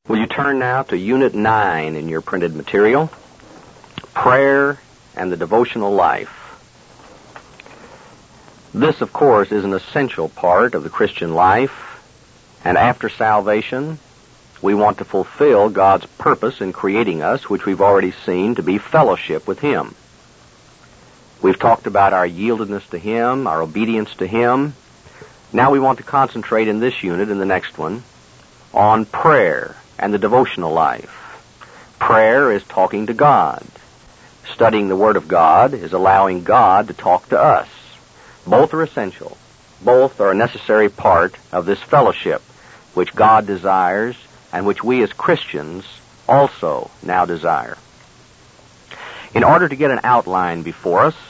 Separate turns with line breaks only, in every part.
Will you turn now to Unit 9 in your printed material? Prayer and the Devotional Life. This, of course, is an essential part of the Christian life, and after salvation, we want to fulfill God's purpose in creating us, which we've already seen to be fellowship with Him. We've talked about our yieldedness to Him, our obedience to Him. Now we want to concentrate in this unit, in the next one, on prayer and the devotional life. Prayer is talking to God. Studying the Word of God is allowing God to talk to us. Both are essential. Both are a necessary part of this fellowship, which God desires and which we as Christians also now desire. In order to get an outline before us,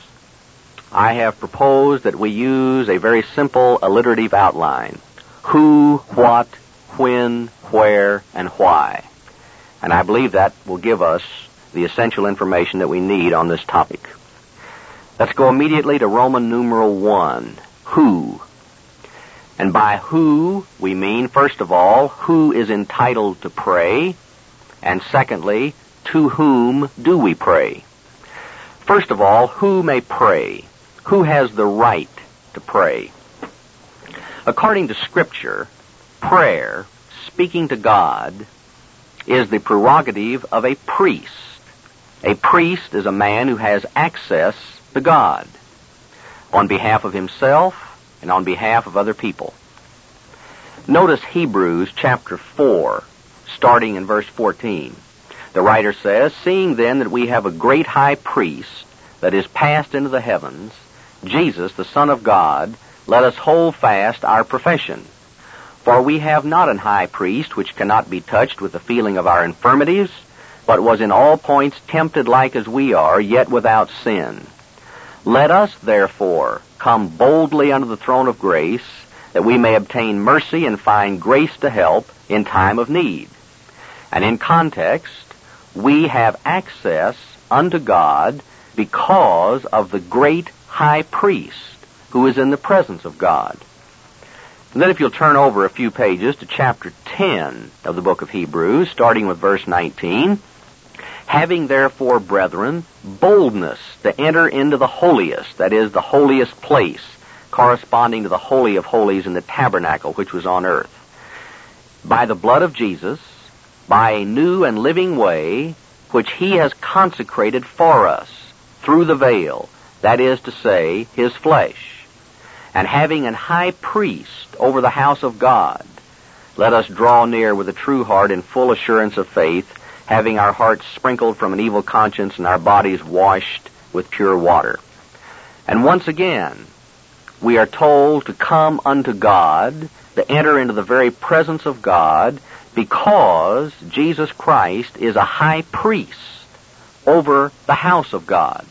I have proposed that we use a very simple alliterative outline. Who, what, when, where, and why. And I believe that will give us the essential information that we need on this topic. Let's go immediately to Roman numeral 1, who. And by who, we mean, first of all, who is entitled to pray, and secondly, to whom do we pray? First of all, who may pray? Who has the right to pray? According to Scripture, prayer, speaking to God, is the prerogative of a priest. A priest is a man who has access to God on behalf of himself and on behalf of other people. Notice Hebrews chapter 4, starting in verse 14. The writer says, "Seeing then that we have a great high priest that is passed into the heavens, Jesus, the Son of God, let us hold fast our profession. For we have not an high priest which cannot be touched with the feeling of our infirmities, but was in all points tempted like as we are, yet without sin. Let us, therefore, come boldly unto the throne of grace, that we may obtain mercy and find grace to help in time of need." And in context, we have access unto God because of the great high priest who is in the presence of God. And then if you'll turn over a few pages to chapter 10 of the book of Hebrews, starting with verse 19, "Having therefore, brethren, boldness to enter into the holiest," that is, the holiest place, corresponding to the Holy of Holies in the tabernacle which was on earth, "by the blood of Jesus, by a new and living way, which He has consecrated for us, through the veil, that is to say, His flesh. And having an high priest over the house of God, let us draw near with a true heart in full assurance of faith, having our hearts sprinkled from an evil conscience and our bodies washed with pure water." And once again, we are told to come unto God, to enter into the very presence of God, because Jesus Christ is a high priest over the house of God.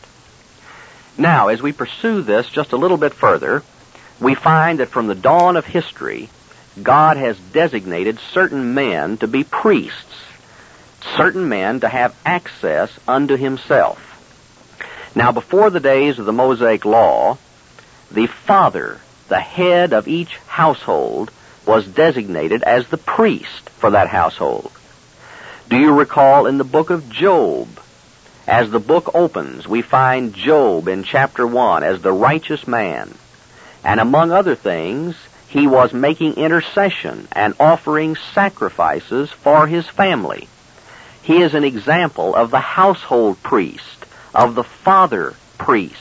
Now, as we pursue this just a little bit further, we find that from the dawn of history, God has designated certain men to be priests, certain men to have access unto Himself. Now, before the days of the Mosaic Law, the father, the head of each household, was designated as the priest for that household. Do you recall in the book of Job, as the book opens, we find Job in chapter 1 as the righteous man. And among other things, he was making intercession and offering sacrifices for his family. He is an example of the household priest, of the father priest.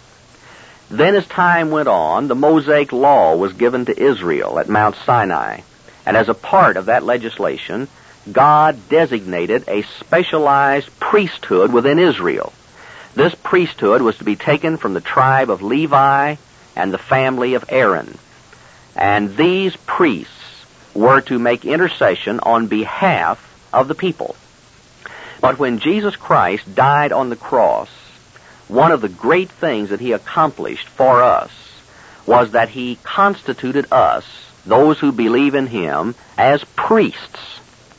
Then as time went on, the Mosaic Law was given to Israel at Mount Sinai. And as a part of that legislation, God designated a specialized priesthood within Israel. This priesthood was to be taken from the tribe of Levi and the family of Aaron. And these priests were to make intercession on behalf of the people. But when Jesus Christ died on the cross, one of the great things that He accomplished for us was that He constituted us, those who believe in Him, as priests.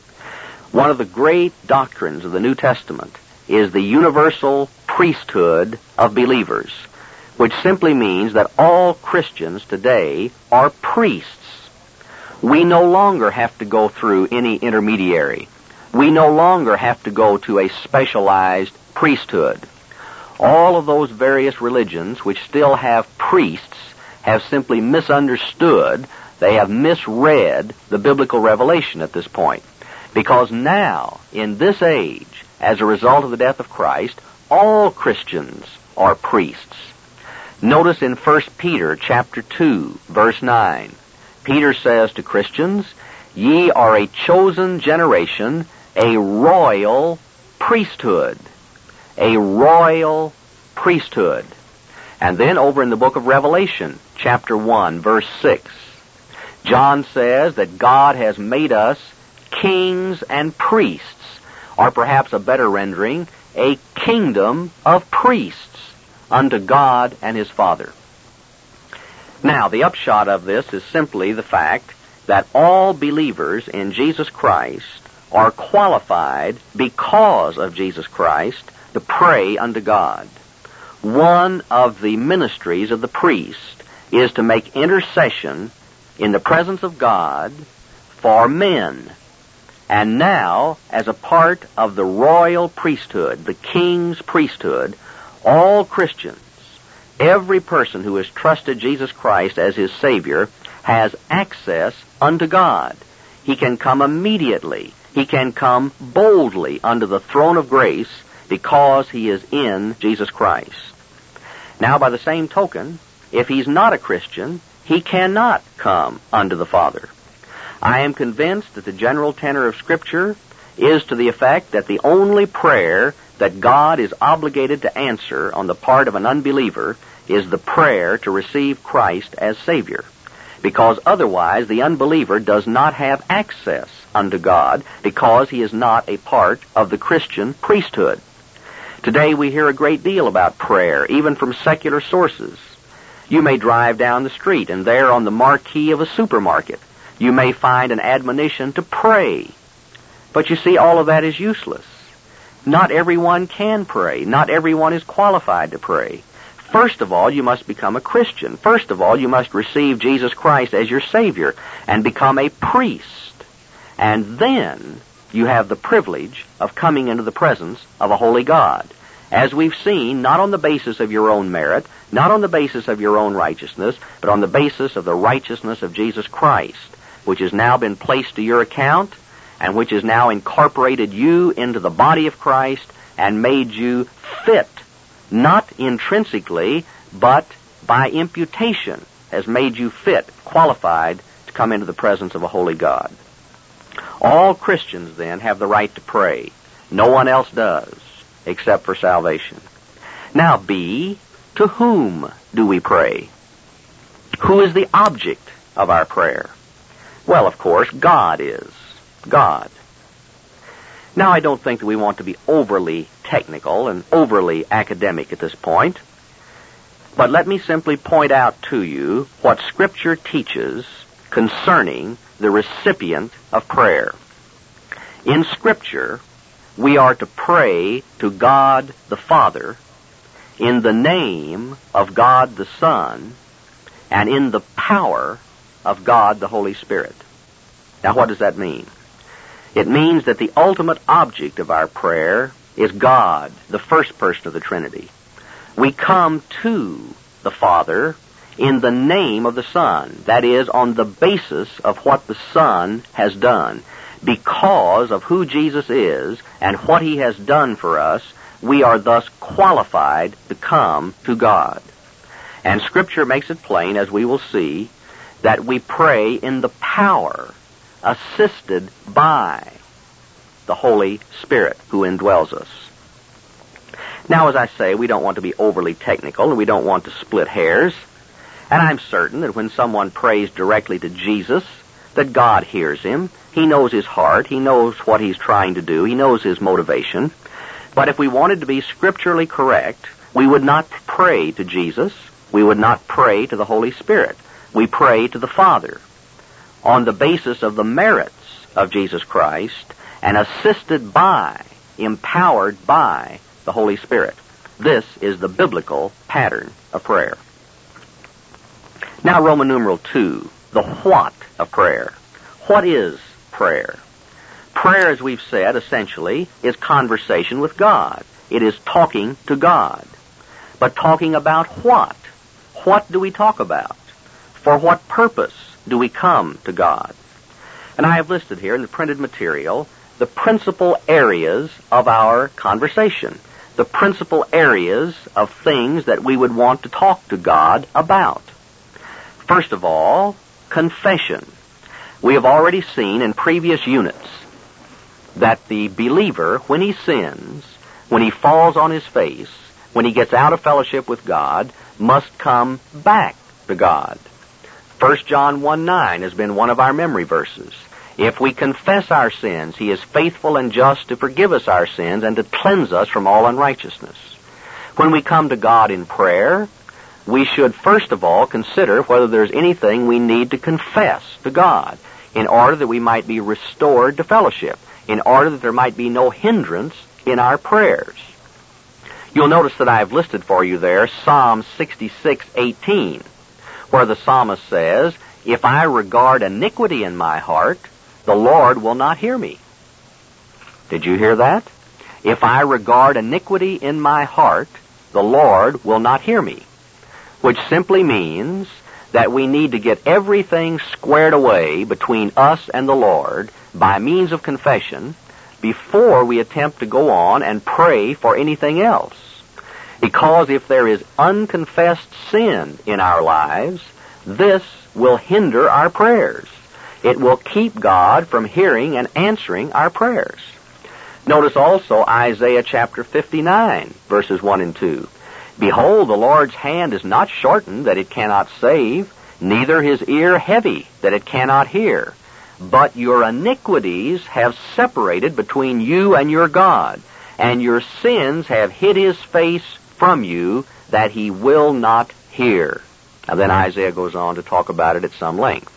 One of the great doctrines of the New Testament is the universal priesthood of believers, which simply means that all Christians today are priests. We no longer have to go through any intermediary. We no longer have to go to a specialized priesthood. All of those various religions which still have priests have simply misunderstood, they have misread the biblical revelation at this point. Because now, in this age, as a result of the death of Christ, all Christians are priests. Notice in 1 Peter chapter 2, verse 9, Peter says to Christians, "Ye are a chosen generation, a royal priesthood." A royal priesthood. And then over in the book of Revelation, chapter 1, verse 6, John says that God has made us kings and priests, or perhaps a better rendering, a kingdom of priests unto God and His Father. Now, the upshot of this is simply the fact that all believers in Jesus Christ are qualified because of Jesus Christ to pray unto God. One of the ministries of the priest is to make intercession in the presence of God for men. And now, as a part of the royal priesthood, the king's priesthood, all Christians, every person who has trusted Jesus Christ as his Savior, has access unto God. He can come immediately. He can come boldly unto the throne of grace because he is in Jesus Christ. Now, by the same token, if he's not a Christian, he cannot come unto the Father. I am convinced that the general tenor of Scripture is to the effect that the only prayer that God is obligated to answer on the part of an unbeliever is the prayer to receive Christ as Savior, because otherwise the unbeliever does not have access unto God because he is not a part of the Christian priesthood. Today we hear a great deal about prayer, even from secular sources. You may drive down the street, and there on the marquee of a supermarket, you may find an admonition to pray. But you see, all of that is useless. Not everyone can pray. Not everyone is qualified to pray. First of all, you must become a Christian. First of all, you must receive Jesus Christ as your Savior and become a priest. And then you have the privilege of coming into the presence of a holy God. As we've seen, not on the basis of your own merit, not on the basis of your own righteousness, but on the basis of the righteousness of Jesus Christ, which has now been placed to your account and which has now incorporated you into the body of Christ and made you fit, not intrinsically, but by imputation, has made you fit, qualified to come into the presence of a holy God. All Christians, then, have the right to pray. No one else does, except for salvation. Now, B, to whom do we pray? Who is the object of our prayer? Well, of course, God is. God. Now, I don't think that we want to be overly technical and overly academic at this point, but let me simply point out to you what Scripture teaches concerning the recipient of prayer. In Scripture, we are to pray to God the Father in the name of God the Son and in the power of God the Holy Spirit. Now, what does that mean? It means that the ultimate object of our prayer is God, the first person of the Trinity. We come to the Father in the name of the Son, that is, on the basis of what the Son has done. Because of who Jesus is and what He has done for us, we are thus qualified to come to God. And Scripture makes it plain, as we will see, that we pray in the power assisted by the Holy Spirit who indwells us. Now, as I say, we don't want to be overly technical and we don't want to split hairs. And I'm certain that when someone prays directly to Jesus, that God hears him. He knows his heart. He knows what he's trying to do. He knows his motivation. But if we wanted to be scripturally correct, we would not pray to Jesus. We would not pray to the Holy Spirit. We pray to the Father on the basis of the merits of Jesus Christ and assisted by, empowered by the Holy Spirit. This is the biblical pattern of prayer. Now, Roman numeral 2, the what of prayer. What is prayer? Prayer, as we've said, essentially, is conversation with God. It is talking to God. But talking about what? What do we talk about? For what purpose do we come to God? And I have listed here in the printed material the principal areas of our conversation, the principal areas of things that we would want to talk to God about. First of all, confession. We have already seen in previous units that the believer, when he sins, when he falls on his face, when he gets out of fellowship with God, must come back to God. 1 John 1:9 has been one of our memory verses. If we confess our sins, he is faithful and just to forgive us our sins and to cleanse us from all unrighteousness. When we come to God in prayer, we should first of all consider whether there's anything we need to confess to God in order that we might be restored to fellowship, in order that there might be no hindrance in our prayers. You'll notice that I have listed for you there Psalm 66:18, where the psalmist says, "If I regard iniquity in my heart, the Lord will not hear me." Did you hear that? If I regard iniquity in my heart, the Lord will not hear me. Which simply means that we need to get everything squared away between us and the Lord by means of confession before we attempt to go on and pray for anything else. Because if there is unconfessed sin in our lives, this will hinder our prayers. It will keep God from hearing and answering our prayers. Notice also Isaiah chapter 59, verses 1 and 2. "Behold, the Lord's hand is not shortened that it cannot save, neither his ear heavy that it cannot hear. But your iniquities have separated between you and your God, and your sins have hid his face from you that he will not hear." Now then Isaiah goes on to talk about it at some length.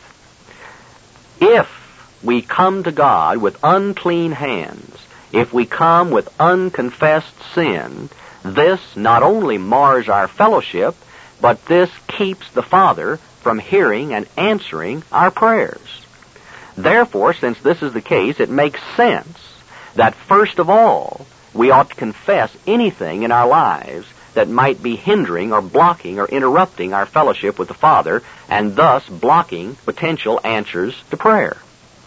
If we come to God with unclean hands, if we come with unconfessed sin, this not only mars our fellowship, but this keeps the Father from hearing and answering our prayers. Therefore, since this is the case, it makes sense that first of all, we ought to confess anything in our lives that might be hindering or blocking or interrupting our fellowship with the Father, and thus blocking potential answers to prayer.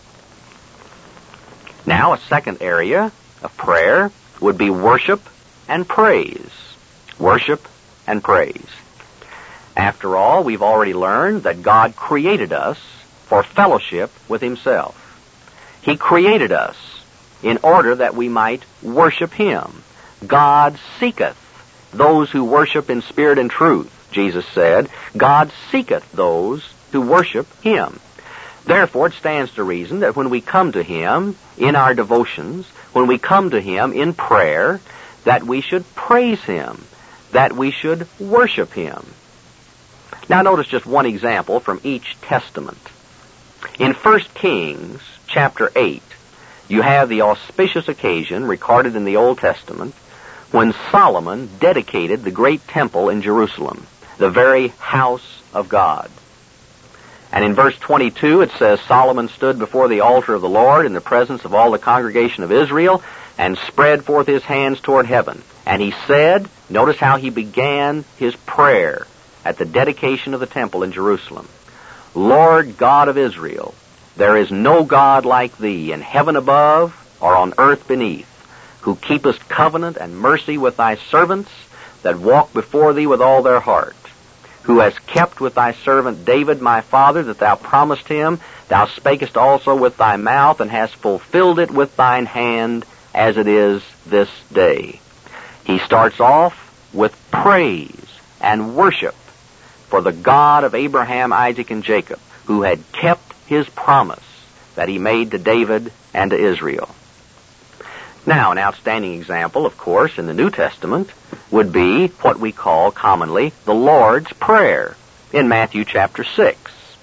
Now, a second area of prayer would be worship and praise. Worship and praise. After all, we've already learned that God created us for fellowship with himself. He created us in order that we might worship him. God seeketh those who worship in spirit and truth, Jesus said. God seeketh those who worship him. Therefore, it stands to reason that when we come to him in our devotions, when we come to him in prayer, that we should praise him, that we should worship him. Now notice just one example from each testament. In 1 Kings chapter 8, you have the auspicious occasion recorded in the Old Testament when Solomon dedicated the great temple in Jerusalem, the very house of God. And in verse 22 it says, "Solomon stood before the altar of the Lord in the presence of all the congregation of Israel and spread forth his hands toward heaven. And he said," notice how he began his prayer at the dedication of the temple in Jerusalem, "Lord God of Israel, there is no God like thee in heaven above or on earth beneath, who keepest covenant and mercy with thy servants that walk before thee with all their heart, who hast kept with thy servant David my father that thou promised him, thou spakest also with thy mouth, and hast fulfilled it with thine hand, as it is this day." He starts off with praise and worship for the God of Abraham, Isaac, and Jacob, who had kept his promise that he made to David and to Israel. Now, an outstanding example, of course, in the New Testament would be what we call commonly the Lord's Prayer in Matthew chapter 6.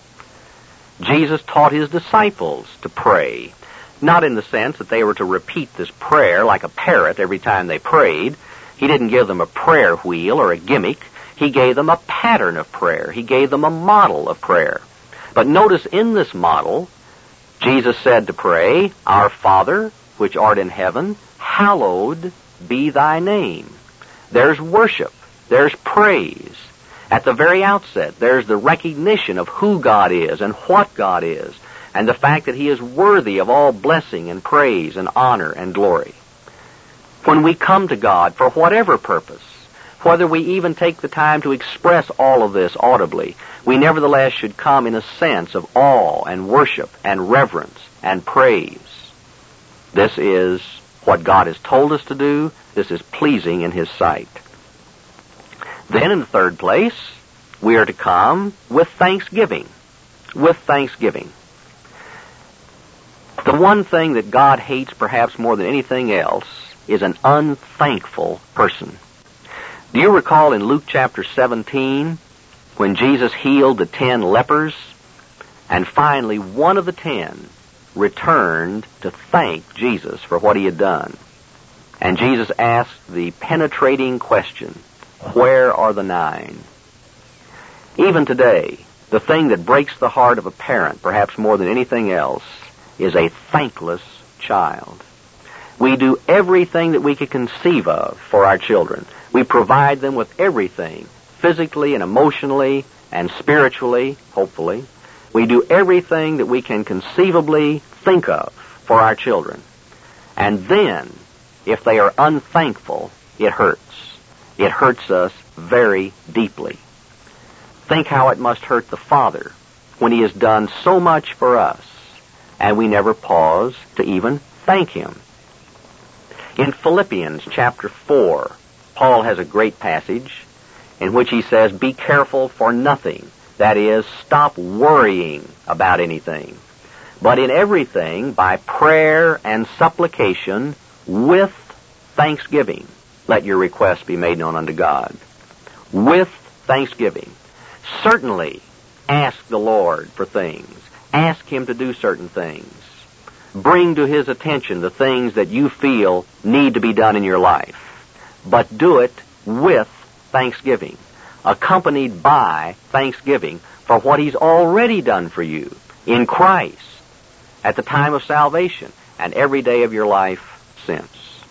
Jesus taught his disciples to pray, not in the sense that they were to repeat this prayer like a parrot every time they prayed. He didn't give them a prayer wheel or a gimmick. He gave them a pattern of prayer. He gave them a model of prayer. But notice in this model, Jesus said to pray, "Our Father, which art in heaven, hallowed be thy name." There's worship. There's praise. At the very outset, there's the recognition of who God is and what God is, and the fact that He is worthy of all blessing and praise and honor and glory. When we come to God for whatever purpose, whether we even take the time to express all of this audibly, we nevertheless should come in a sense of awe and worship and reverence and praise. This is what God has told us to do. This is pleasing in His sight. Then in the third place, we are to come with thanksgiving. With thanksgiving. The one thing that God hates perhaps more than anything else is an unthankful person. Do you recall in Luke chapter 17 when Jesus healed the 10 lepers, and finally one of the 10 returned to thank Jesus for what He had done? And Jesus asked the penetrating question, "Where are the 9? Even today, the thing that breaks the heart of a parent, perhaps more than anything else, is a thankless child. We do everything that we could conceive of for our children. We provide them with everything, physically and emotionally and spiritually, hopefully. We do everything that we can conceivably think of for our children. And then, if they are unthankful, it hurts. It hurts us very deeply. Think how it must hurt the Father when He has done so much for us, and we never pause to even thank Him. In Philippians chapter 4, Paul has a great passage in which he says, "Be careful for nothing." That is, stop worrying about anything. "But in everything, by prayer and supplication, with thanksgiving, let your requests be made known unto God." With thanksgiving. Certainly, ask the Lord for things. Ask Him to do certain things. Bring to His attention the things that you feel need to be done in your life. But do it with thanksgiving, accompanied by thanksgiving for what He's already done for you in Christ at the time of salvation and every day of your life since.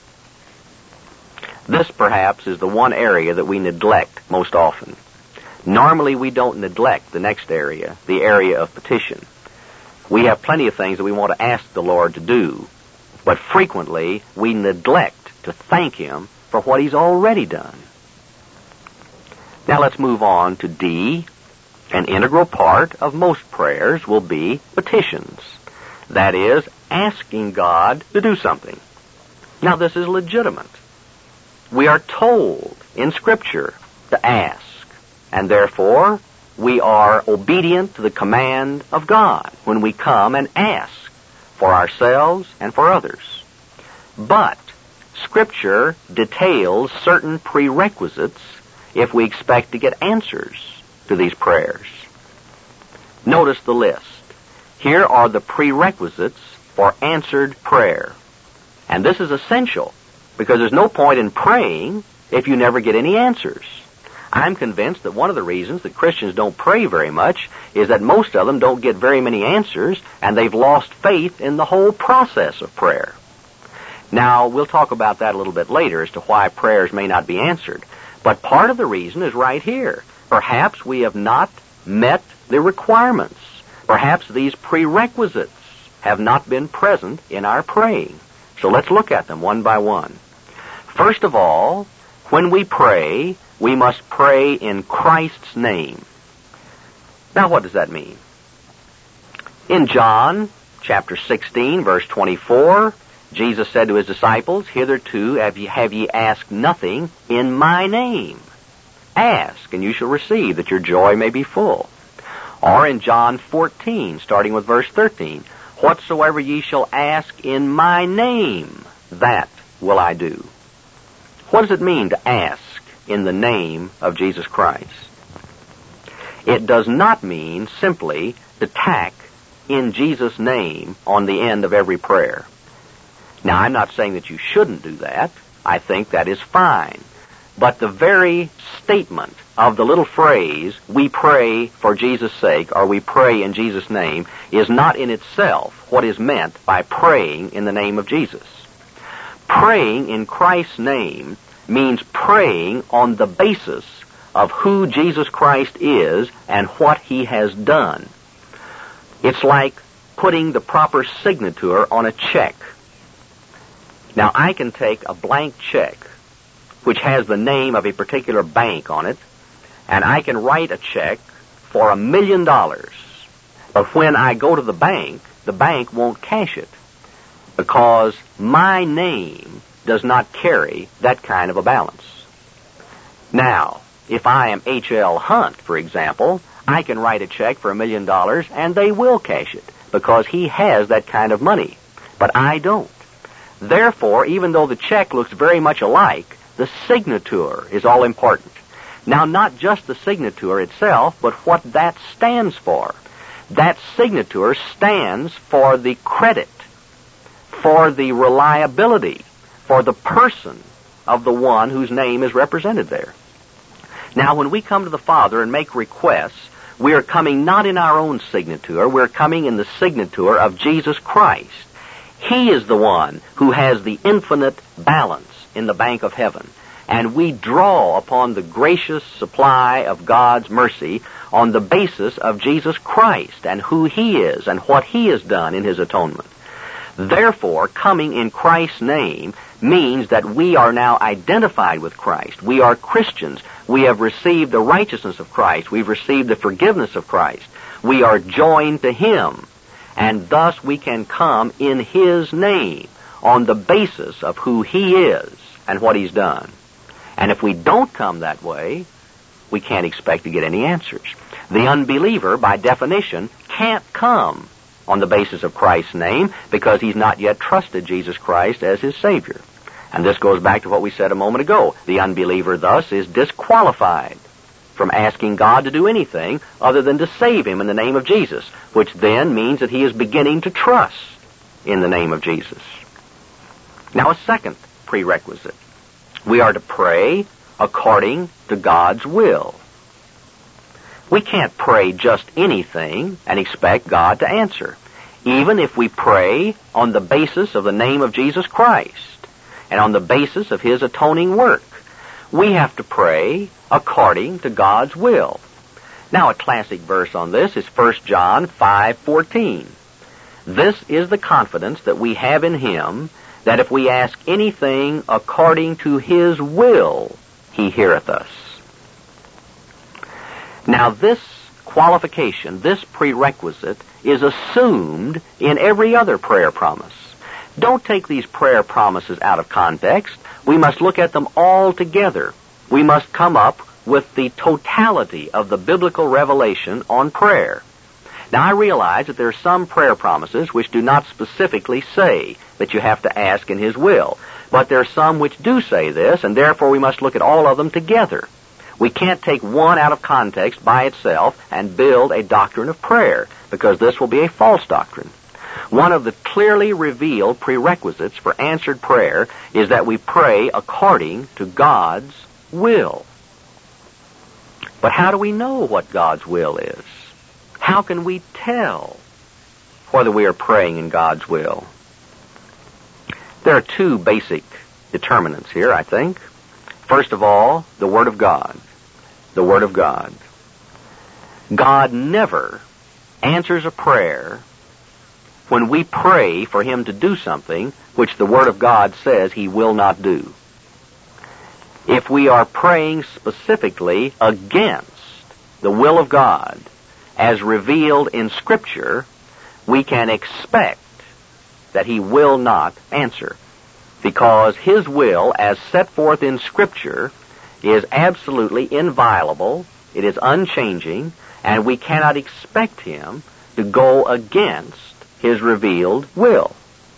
This, perhaps, is the one area that we neglect most often. Normally, we don't neglect the next area, the area of petition. We have plenty of things that we want to ask the Lord to do, but frequently we neglect to thank Him for what He's already done. Now let's move on to D. An integral part of most prayers will be petitions. That is, asking God to do something. Now this is legitimate. We are told in Scripture to ask, and therefore we are obedient to the command of God when we come and ask for ourselves and for others. But Scripture details certain prerequisites if we expect to get answers to these prayers. Notice the list. Here are the prerequisites for answered prayer. And this is essential because there's no point in praying if you never get any answers. I'm convinced that one of the reasons that Christians don't pray very much is that most of them don't get very many answers, and they've lost faith in the whole process of prayer. Now, we'll talk about that a little bit later as to why prayers may not be answered. But part of the reason is right here. Perhaps we have not met the requirements. Perhaps these prerequisites have not been present in our praying. So let's look at them one by one. First of all, when we pray, we must pray in Christ's name. Now, what does that mean? In John chapter 16, verse 24, Jesus said to His disciples, "Hitherto have ye asked nothing in my name. Ask, and you shall receive, that your joy may be full." Or in John 14, starting with verse 13, "Whatsoever ye shall ask in my name, that will I do." What does it mean to ask in the name of Jesus Christ? It does not mean simply to tack "in Jesus' name" on the end of every prayer. Now, I'm not saying that you shouldn't do that. I think that is fine. But the very statement of the little phrase, we pray for Jesus' sake, or we pray in Jesus' name, is not in itself what is meant by praying in the name of Jesus. Praying in Christ's name means praying on the basis of who Jesus Christ is and what he has done. It's like putting the proper signature on a check. Now, I can take a blank check, which has the name of a particular bank on it, and I can write a check for $1 million. But when I go to the bank won't cash it, because my name does not carry that kind of a balance. Now, if I am H.L. Hunt, for example, I can write a check for $1 million and they will cash it because he has that kind of money. But I don't. Therefore, even though the check looks very much alike, the signature is all important. Now, not just the signature itself, but what that stands for. That signature stands for the credit, for the reliability, for the person of the one whose name is represented there. Now, when we come to the Father and make requests, we are coming not in our own signature, we're coming in the signature of Jesus Christ. He is the one who has the infinite balance in the bank of heaven. And we draw upon the gracious supply of God's mercy on the basis of Jesus Christ and who he is and what he has done in his atonement. Therefore, coming in Christ's name means that we are now identified with Christ. We are Christians. We have received the righteousness of Christ. We've received the forgiveness of Christ. We are joined to him. And thus we can come in his name on the basis of who he is and what he's done. And if we don't come that way, we can't expect to get any answers. The unbeliever, by definition, can't come on the basis of Christ's name because he's not yet trusted Jesus Christ as his Savior. And this goes back to what we said a moment ago. The unbeliever, thus, is disqualified from asking God to do anything other than to save him in the name of Jesus, which then means that he is beginning to trust in the name of Jesus. Now, a second prerequisite. We are to pray according to God's will. We can't pray just anything and expect God to answer, even if we pray on the basis of the name of Jesus Christ and on the basis of his atoning work. We have to pray according to God's will. Now, a classic verse on this is 1 John 5:14. This is the confidence that we have in him, that if we ask anything according to his will, he heareth us. Now, this qualification, this prerequisite, is assumed in every other prayer promise. Don't take these prayer promises out of context. We must look at them all together. We must come up with the totality of the biblical revelation on prayer. Now, I realize that there are some prayer promises which do not specifically say that you have to ask in his will, but there are some which do say this, and therefore we must look at all of them together. We can't take one out of context by itself and build a doctrine of prayer, because this will be a false doctrine. One of the clearly revealed prerequisites for answered prayer is that we pray according to God's will. But how do we know what God's will is? How can we tell whether we are praying in God's will? There are two basic determinants here, I think. First of all, the Word of God. The Word of God. God never answers a prayer when we pray for him to do something which the Word of God says he will not do. If we are praying specifically against the will of God as revealed in Scripture, we can expect that he will not answer, because his will, as set forth in Scripture, is absolutely inviolable, it is unchanging, and we cannot expect him to go against his revealed will.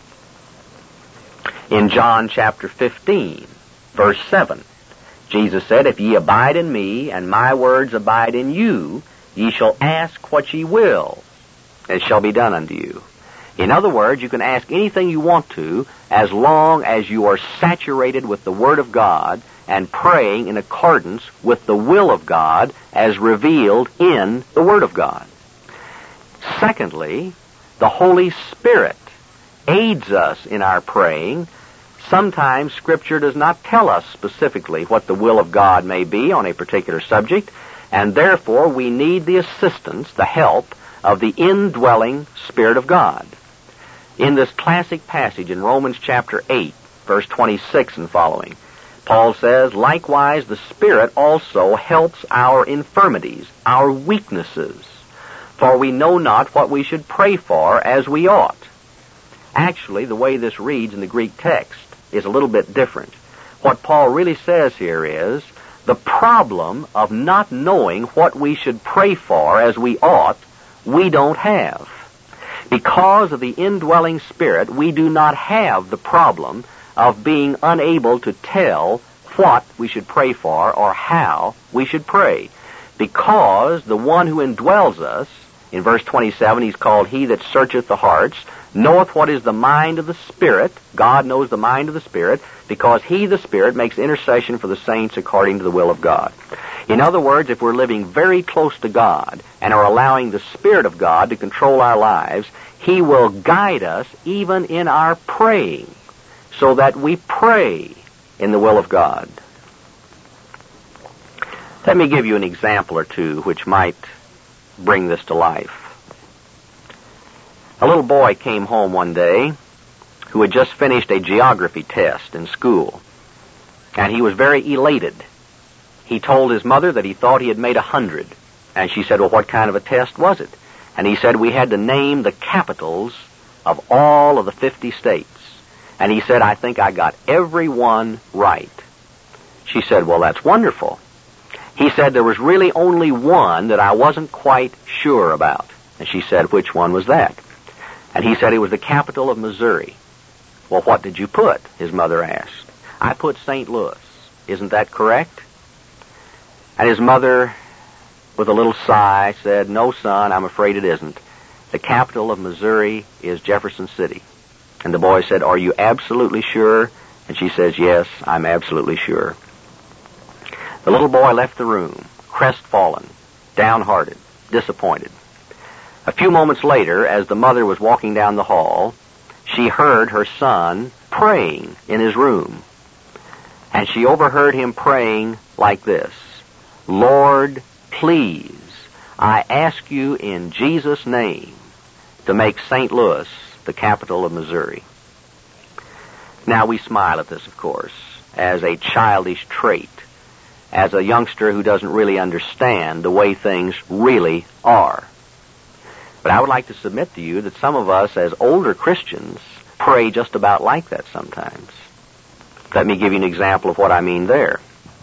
In John chapter 15, verse 7, Jesus said, "If ye abide in me, and my words abide in you, ye shall ask what ye will, and it shall be done unto you." In other words, you can ask anything you want to as long as you are saturated with the Word of God and praying in accordance with the will of God as revealed in the Word of God. Secondly, the Holy Spirit aids us in our praying. Sometimes Scripture does not tell us specifically what the will of God may be on a particular subject, and therefore we need the assistance, the help of the indwelling Spirit of God. In this classic passage in Romans chapter 8, verse 26 and following, Paul says, "Likewise the Spirit also helps our infirmities, our weaknesses, for we know not what we should pray for as we ought." Actually, the way this reads in the Greek text is a little bit different. What Paul really says here is, the problem of not knowing what we should pray for as we ought, we don't have. Because of the indwelling Spirit, we do not have the problem of being unable to tell what we should pray for or how we should pray. Because the one who indwells us, in verse 27, he's called He that searcheth the hearts, knoweth what is the mind of the Spirit. God knows the mind of the Spirit, because He, the Spirit, makes intercession for the saints according to the will of God. In other words, if we're living very close to God and are allowing the Spirit of God to control our lives, He will guide us even in our praying, so that we pray in the will of God. Let me give you an example or two which might bring this to life. A little boy came home one day who had just finished a geography test in school, and he was very elated. He told his mother that he thought he had made 100, and she said, "Well, what kind of a test was it?" And he said, "We had to name the capitals of all of the 50 states." And he said, "I think I got every one right." She said, "Well, that's wonderful." He said, "There was really only one that I wasn't quite sure about." And she said, "Which one was that?" And he said, "It was the capital of Missouri." "Well, what did you put?" his mother asked. "I put St. Louis. Isn't that correct?" And his mother, with a little sigh, said, "No, son, I'm afraid it isn't. The capital of Missouri is Jefferson City." And the boy said, "Are you absolutely sure?" And she says, "Yes, I'm absolutely sure." The little boy left the room, crestfallen, downhearted, disappointed. A few moments later, as the mother was walking down the hall, she heard her son praying in his room. And she overheard him praying like this: "Lord, please, I ask you in Jesus' name to make St. Louis the capital of Missouri." Now, we smile at this, of course, as a childish trait, as a youngster who doesn't really understand the way things really are. But I would like to submit to you that some of us, as older Christians, pray just about like that sometimes. Let me give you an example of what I mean there.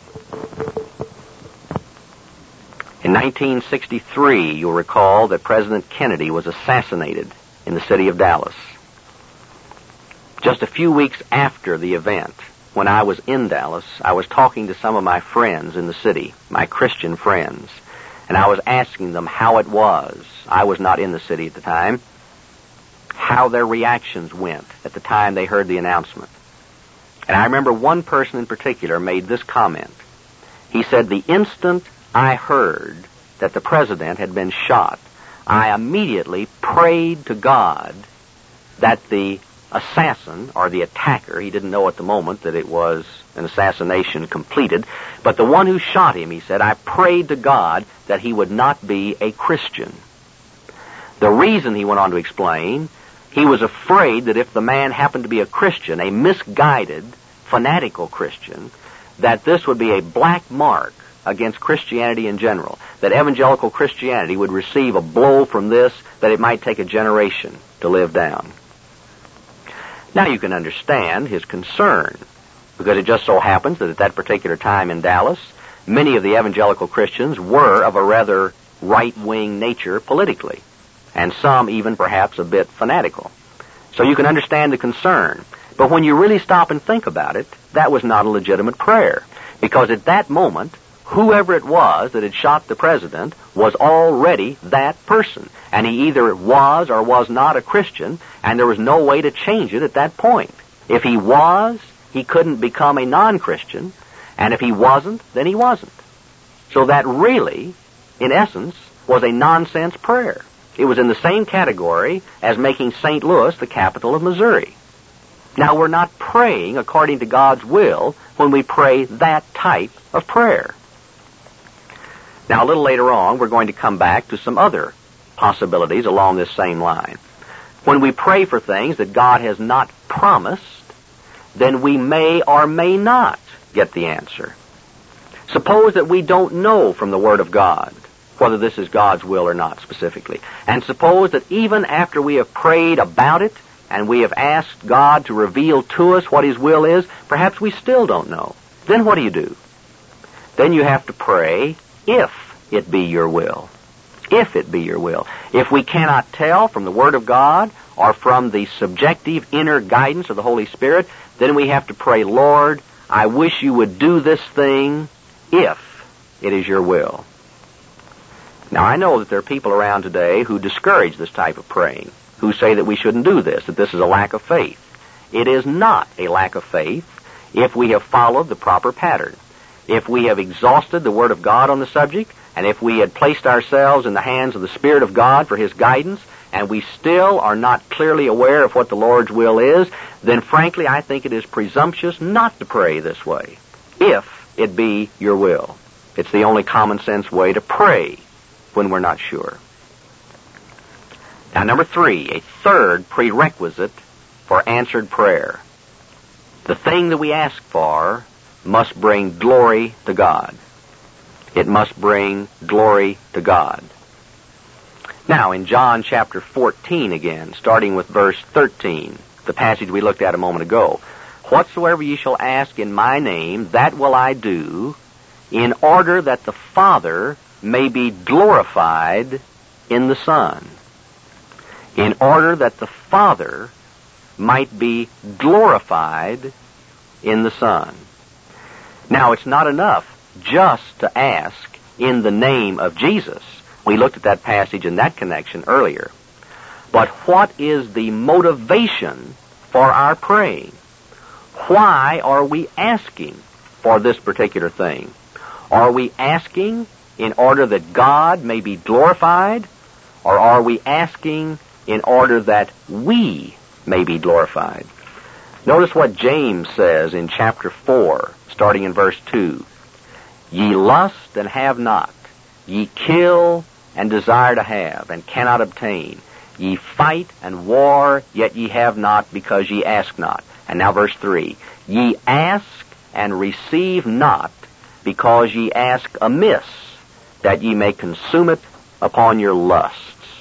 In 1963, you'll recall that President Kennedy was assassinated in the city of Dallas. Just a few weeks after the event, when I was in Dallas, I was talking to some of my friends in the city, my Christian friends, and I was asking them how it was. I was not in the city at the time, how their reactions went at the time they heard the announcement. And I remember one person in particular made this comment. He said, "The instant I heard that the president had been shot, I immediately prayed to God that the assassin, or the attacker, he didn't know at the moment that it was an assassination completed, but the one who shot him," he said, "I prayed to God that he would not be a Christian." The reason, he went on to explain, he was afraid that if the man happened to be a Christian, a misguided, fanatical Christian, that this would be a black mark against Christianity in general, that evangelical Christianity would receive a blow from this that it might take a generation to live down. Now you can understand his concern, because it just so happens that at that particular time in Dallas, many of the evangelical Christians were of a rather right-wing nature politically, and some even perhaps a bit fanatical. So you can understand the concern. But when you really stop and think about it, that was not a legitimate prayer, because at that moment, whoever it was that had shot the president was already that person, and he either was or was not a Christian, and there was no way to change it at that point. If he was, he couldn't become a non-Christian, And if he wasn't, then he wasn't. So that really, in essence, was a nonsense prayer. It was in the same category as making St. Louis the capital of Missouri. Now, we're not praying according to God's will when we pray that type of prayer. Now, a little later on, we're going to come back to some other possibilities along this same line. When we pray for things that God has not promised, then we may or may not get the answer. Suppose that we don't know from the Word of God whether this is God's will or not specifically. And suppose that even after we have prayed about it and we have asked God to reveal to us what His will is, perhaps we still don't know. Then what do? Then you have to pray, if it be your will. If it be your will. If we cannot tell from the Word of God or from the subjective inner guidance of the Holy Spirit, then we have to pray, Lord, I wish you would do this thing if it is your will. Now, I know that there are people around today who discourage this type of praying, who say that we shouldn't do this, that this is a lack of faith. It is not a lack of faith if we have followed the proper pattern. If we have exhausted the Word of God on the subject, and if we had placed ourselves in the hands of the Spirit of God for His guidance, and we still are not clearly aware of what the Lord's will is, then frankly I think it is presumptuous not to pray this way, if it be your will. It's the only common sense way to pray when we're not sure. Now, number 3, a third prerequisite for answered prayer. The thing that we ask for must bring glory to God. It must bring glory to God. Now, in John chapter 14 again, starting with verse 13, the passage we looked at a moment ago, whatsoever ye shall ask in my name, that will I do, in order that the Father may be glorified in the Son. In order that the Father might be glorified in the Son. Now, it's not enough just to ask in the name of Jesus. We looked at that passage in that connection earlier. But what is the motivation for our praying? Why are we asking for this particular thing? Are we asking in order that God may be glorified, or are we asking in order that we may be glorified? Notice what James says in chapter 4, starting in verse 2. Ye lust and have not. Ye kill and desire to have, and cannot obtain. Ye fight and war, yet ye have not, because ye ask not. And now verse 3. Ye ask and receive not, because ye ask amiss, that ye may consume it upon your lusts.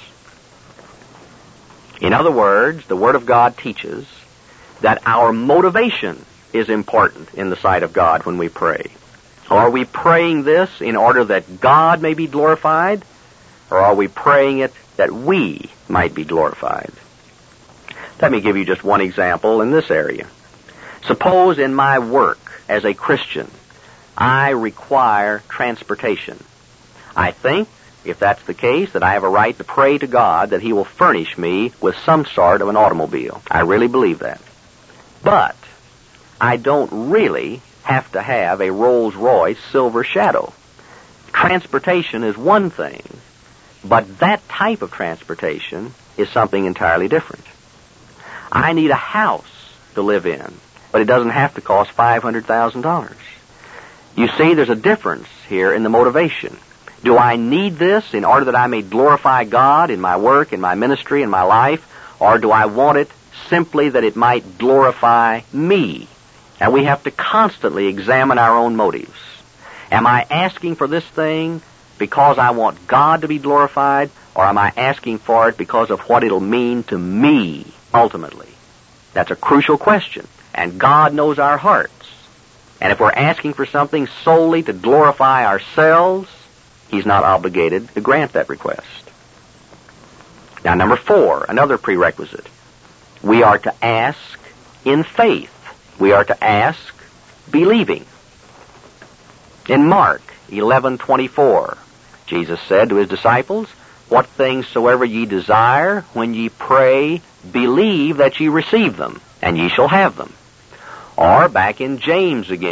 In other words, the Word of God teaches that our motivation is important in the sight of God when we pray. Are we praying this in order that God may be glorified, or are we praying it that we might be glorified? Let me give you just one example in this area. Suppose in my work as a Christian, I require transportation. I think, if that's the case, that I have a right to pray to God that He will furnish me with some sort of an automobile. I really believe that. But I don't really have to have a Rolls-Royce Silver Shadow. Transportation is one thing, but that type of transportation is something entirely different. I need a house to live in, but it doesn't have to cost $500,000. You see, there's a difference here in the motivation. Do I need this in order that I may glorify God in my work, in my ministry, in my life, or do I want it simply that it might glorify me? And we have to constantly examine our own motives. Am I asking for this thing because I want God to be glorified, or am I asking for it because of what it'll mean to me ultimately? That's a crucial question, and God knows our hearts. And if we're asking for something solely to glorify ourselves, He's not obligated to grant that request. Now, number 4, another prerequisite. We are to ask in faith. We are to ask believing. In Mark 11:24, Jesus said to His disciples, What things soever ye desire, when ye pray, believe that ye receive them, and ye shall have them. Or back in James again,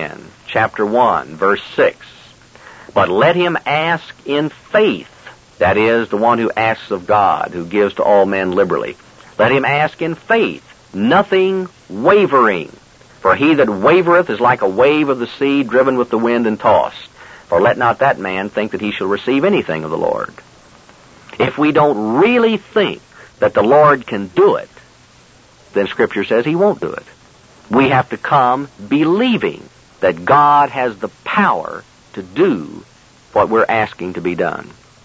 chapter 1, verse 6. But let him ask in faith, that is, the one who asks of God, who gives to all men liberally. Let him ask in faith, nothing wavering. For he that wavereth is like a wave of the sea driven with the wind and tossed. For let not that man think that he shall receive anything of the Lord. If we don't really think that the Lord can do it, then Scripture says he won't do it. We have to come believing that God has the power to do what we're asking to be done.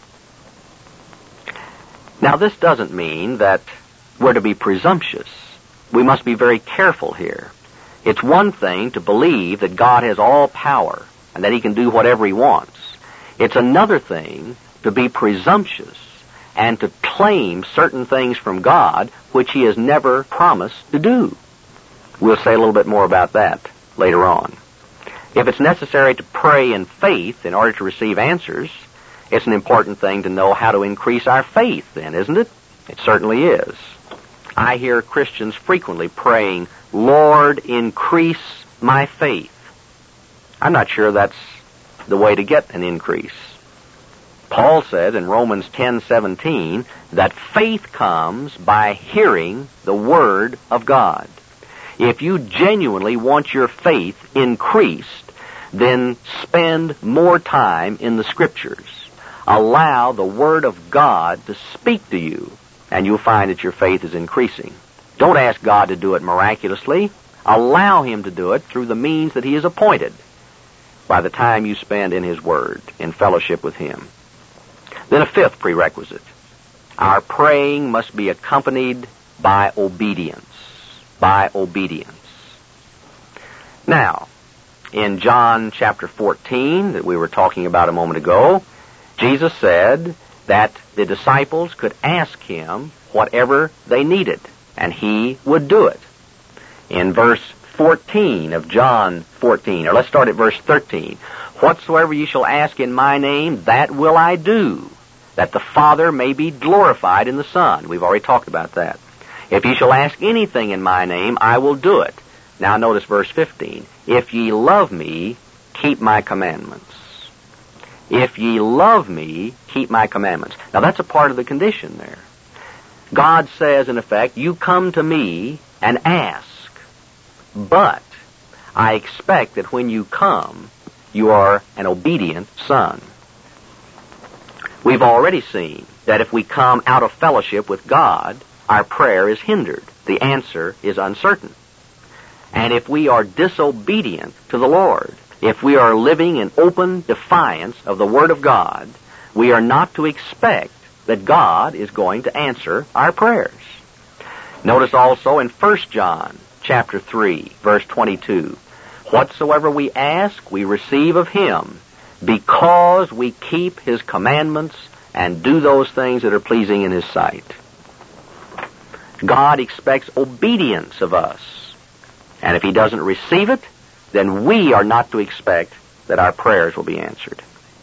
Now, this doesn't mean that we're to be presumptuous. We must be very careful here. It's one thing to believe that God has all power and that he can do whatever he wants. It's another thing to be presumptuous and to claim certain things from God which he has never promised to do. We'll say a little bit more about that later on. If it's necessary to pray in faith in order to receive answers, it's an important thing to know how to increase our faith then, isn't it? It certainly is. I hear Christians frequently praying, Lord, increase my faith. I'm not sure that's the way to get an increase. Paul says in Romans 10:17 that faith comes by hearing the Word of God. If you genuinely want your faith increased, then spend more time in the Scriptures. Allow the Word of God to speak to you, and you'll find that your faith is increasing. Don't ask God to do it miraculously. Allow him to do it through the means that he has appointed by the time you spend in his Word, in fellowship with him. Then a fifth prerequisite. Our praying must be accompanied by obedience. By obedience. Now, in John chapter 14 that we were talking about a moment ago, Jesus said that the disciples could ask him whatever they needed, and he would do it. In verse 14 of John 14, or let's start at verse 13. Whatsoever ye shall ask in my name, that will I do, that the Father may be glorified in the Son. We've already talked about that. If ye shall ask anything in my name, I will do it. Now notice verse 15. If ye love me, keep my commandments. If ye love me, keep my commandments. Now that's a part of the condition there. God says, in effect, you come to me and ask, but I expect that when you come, you are an obedient son. We've already seen that if we come out of fellowship with God, our prayer is hindered. The answer is uncertain. And if we are disobedient to the Lord, if we are living in open defiance of the Word of God, we are not to expect that God is going to answer our prayers. Notice also in 1 John chapter 3, verse 22, whatsoever we ask, we receive of him, because we keep his commandments and do those things that are pleasing in his sight. God expects obedience of us. And if he doesn't receive it, then we are not to expect that our prayers will be answered.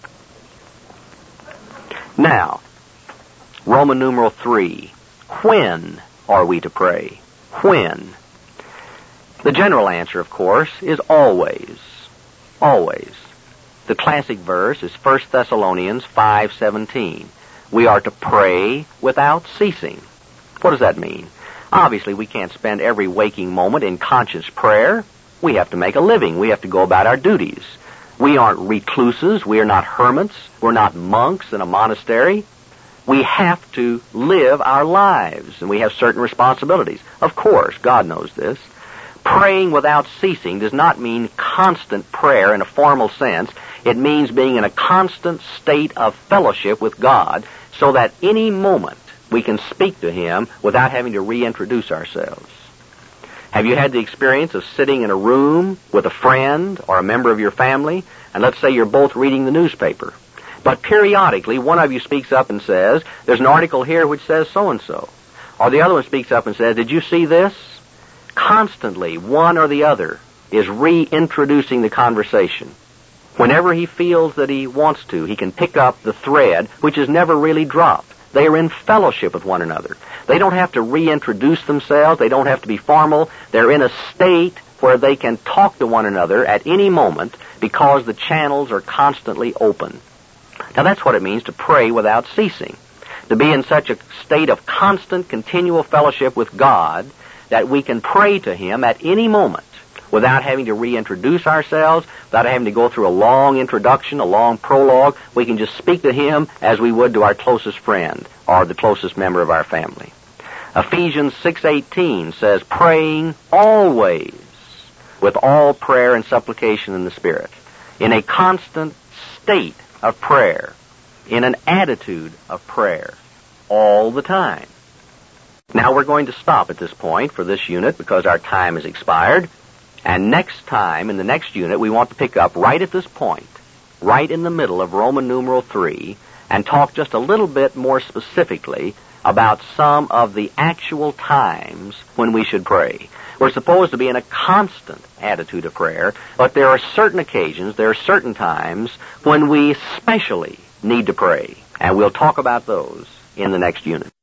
Now, Roman numeral 3. When are we to pray? When? The general answer, of course, is always. Always. The classic verse is 1 Thessalonians 5:17. We are to pray without ceasing. What does that mean? Obviously, we can't spend every waking moment in conscious prayer. We have to make a living. We have to go about our duties. We aren't recluses. We are not hermits. We're not monks in a monastery. We have to live our lives, and we have certain responsibilities. Of course, God knows this. Praying without ceasing does not mean constant prayer in a formal sense. It means being in a constant state of fellowship with God so that any moment we can speak to him without having to reintroduce ourselves. Have you had the experience of sitting in a room with a friend or a member of your family, and let's say you're both reading the newspaper, but periodically one of you speaks up and says, there's an article here which says so-and-so, or the other one speaks up and says, did you see this? Constantly, one or the other is reintroducing the conversation. Whenever he feels that he wants to, he can pick up the thread which is never really dropped. They are in fellowship with one another. They don't have to reintroduce themselves. They don't have to be formal. They're in a state where they can talk to one another at any moment because the channels are constantly open. Now that's what it means to pray without ceasing. To be in such a state of constant, continual fellowship with God that we can pray to Him at any moment without having to reintroduce ourselves, without having to go through a long introduction, a long prologue. We can just speak to Him as we would to our closest friend or the closest member of our family. Ephesians 6:18 says, praying always with all prayer and supplication in the Spirit, in a constant state of prayer, in an attitude of prayer, all the time. Now we're going to stop at this point for this unit because our time has expired. And next time, in the next unit, we want to pick up right at this point, right in the middle of Roman numeral 3, and talk just a little bit more specifically about some of the actual times when we should pray. We're supposed to be in a constant attitude of prayer, but there are certain occasions, there are certain times when we especially need to pray, and we'll talk about those in the next unit.